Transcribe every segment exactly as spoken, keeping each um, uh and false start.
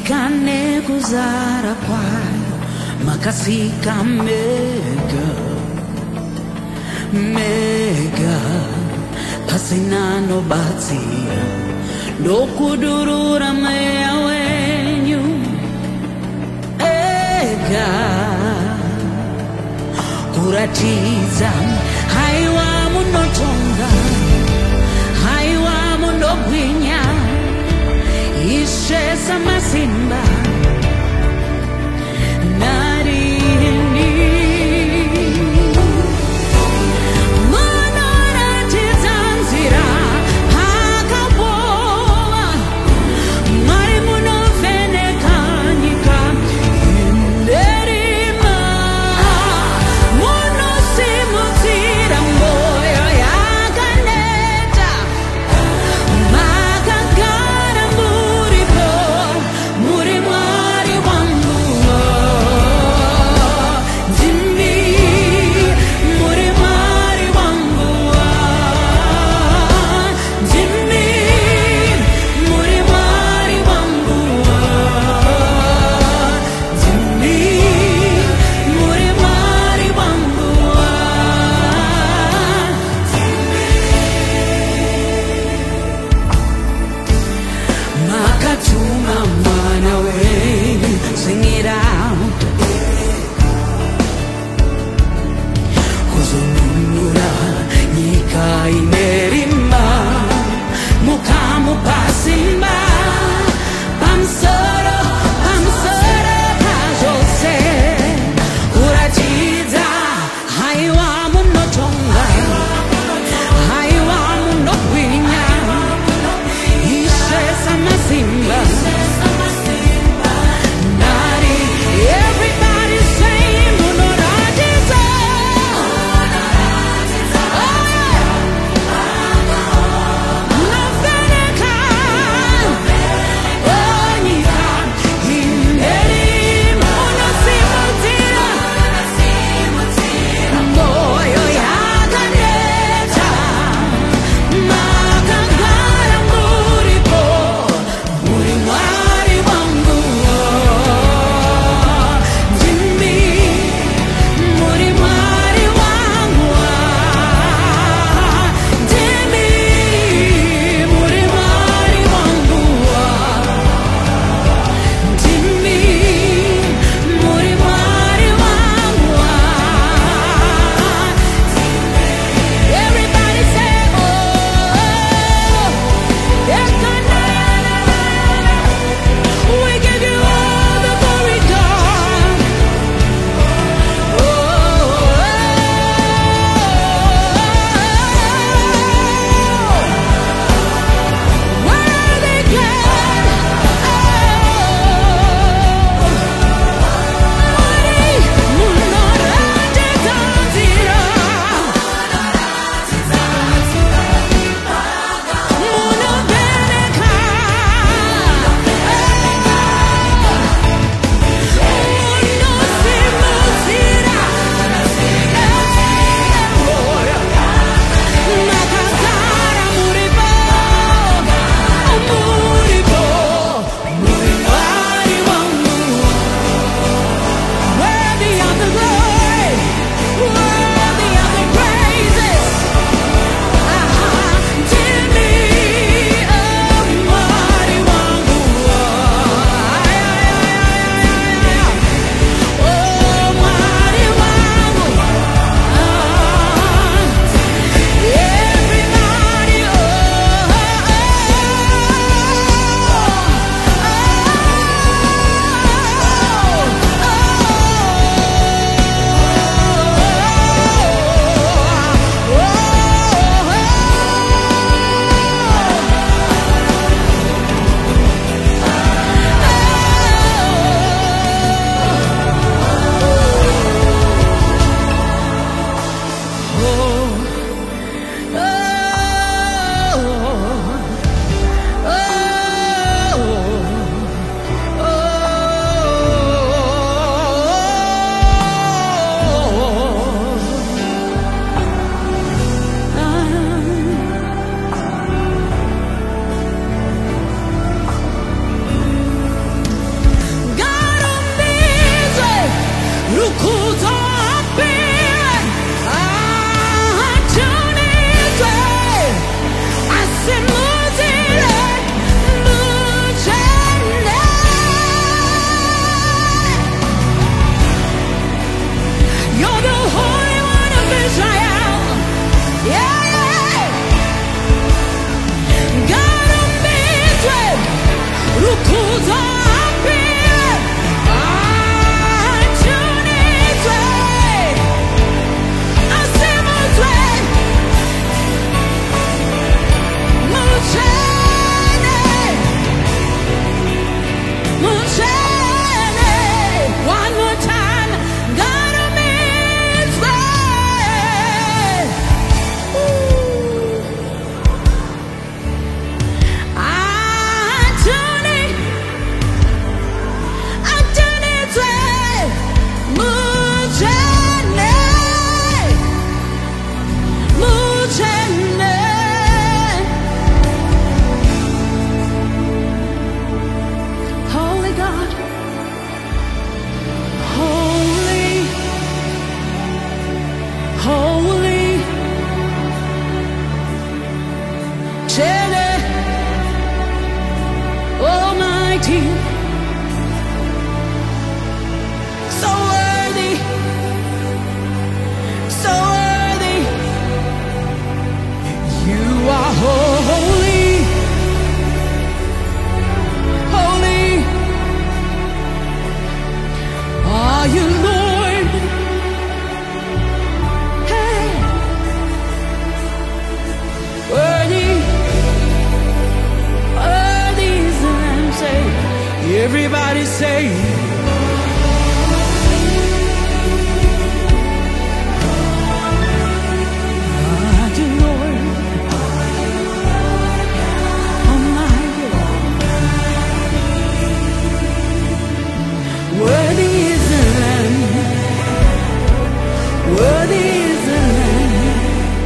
Kane kuzara kwayo makasika mega mega pasinano bati dokudurura maya wenyu ega kuratiza haiwa munotonga haiwa munogwinya ishesa masimba narini monoratiza nzira hakaboa mari munovhenekanyika inderima munosimudzira moyo yakaneta makagara muripo muri Mwari wangu ndimi muri Mwari wangu ndimi muri Mwari wangu ndimi muri Mwari wangu makatuma mwana wenyu. Sing it out. Kuzunura nyika inerima mukamu pasimba pamsoro pamsoro pazose kuratiza haiwa munotonga haiwa munogwinya ishesa masimba nari mighty, so worthy, so worthy. You are holy, holy. Are you Lord? Hey, worthy, worthy is the Lamb. Say, everybody say. Worthy is the Lamb. Worthy is the Lamb.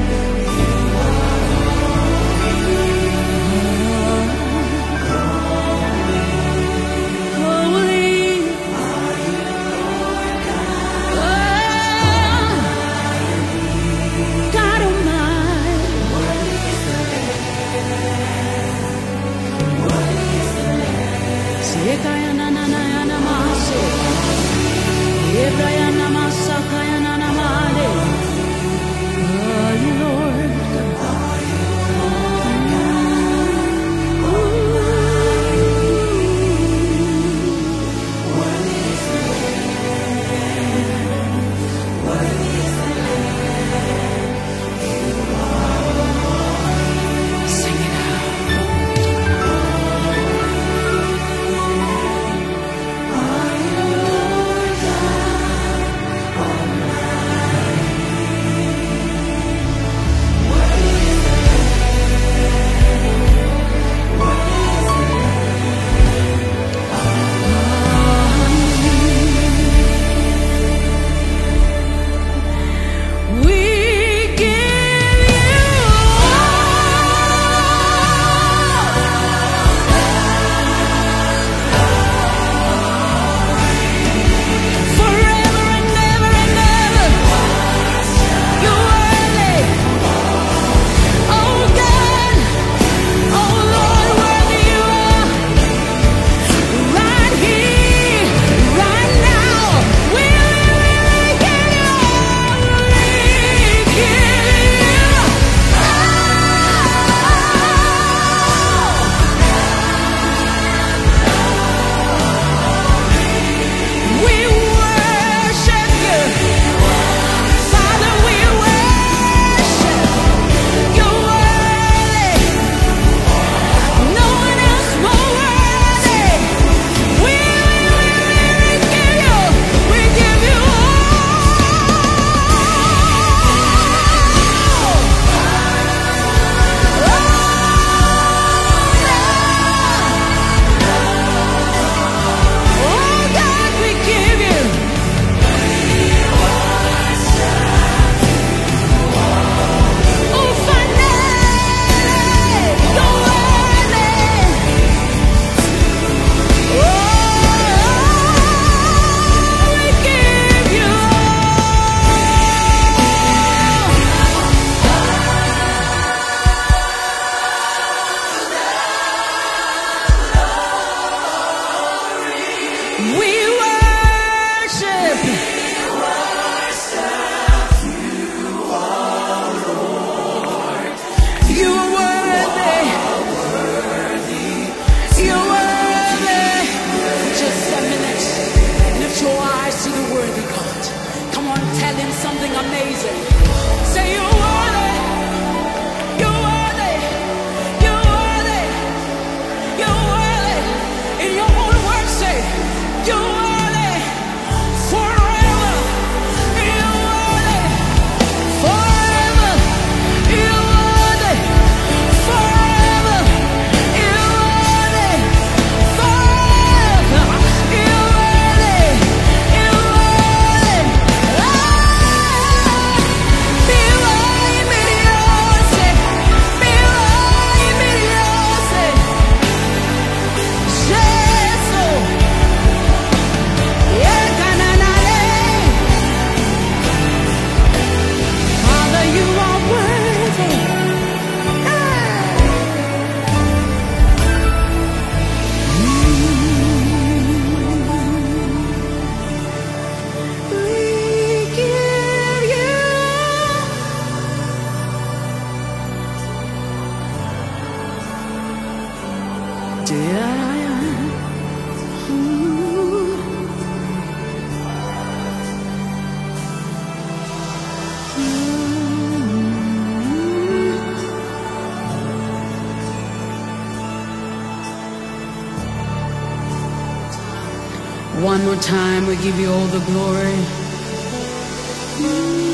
Holy. Oh, God Almighty. Sekaya na na na na mase. Ebraya na masakaya na na male. Are you Lord? Sing it out. We give you forever and ever and ever. You're worthy. Oh God, oh Lord, worthy you are. Right here, right now, we give you, we give you we worship you. Father, we worship. You're worthy. No one else more worthy. We, we, we, we give you, we give you oh God, we give you. Oh, finally, you're worthy. Oh, we give you. We worship. You are worthy. You're worthy. Just a minute. Lift your eyes to the worthy God. Come on, tell him something amazing. Say you're worthy. You're worthy. You're worthy. You're worthy. In your own words, say you're worthy. One more time, we give you all the glory.